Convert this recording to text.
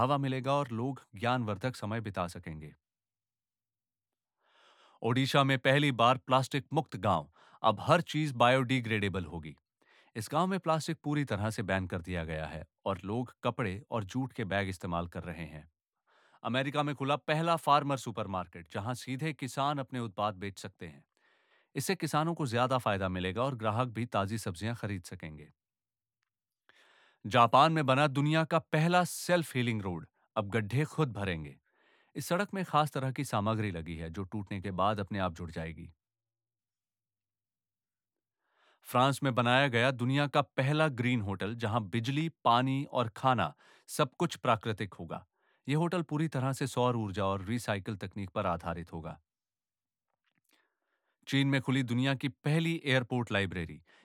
हवा मिलेगा और लोग ज्ञानवर्धक समय बिता सकेंगे। ओडिशा में पहली बार प्लास्टिक मुक्त गांव। अब हर चीज बायोडिग्रेडेबल होगी। इस गांव में प्लास्टिक पूरी तरह से बैन कर दिया गया है और लोग कपड़े और जूट के बैग इस्तेमाल कर रहे हैं। अमेरिका में खुला पहला फार्मर सुपरमार्केट जहां सीधे किसान अपने उत्पाद बेच सकते हैं। इससे किसानों को ज्यादा फायदा मिलेगा और ग्राहक भी ताजी सब्जियां खरीद सकेंगे। जापान में बना दुनिया का पहला सेल्फ हीलिंग रोड। अब गड्ढे खुद भरेंगे। इस सड़क में खास तरह की सामग्री लगी है जो टूटने के बाद अपने आप जुड़ जाएगी। फ्रांस में बनाया गया दुनिया का पहला ग्रीन होटल जहां बिजली, पानी और खाना सब कुछ प्राकृतिक होगा। यह होटल पूरी तरह से सौर ऊर्जा और रिसाइकिल तकनीक पर आधारित होगा। चीन में खुली दुनिया की पहली एयरपोर्ट लाइब्रेरी।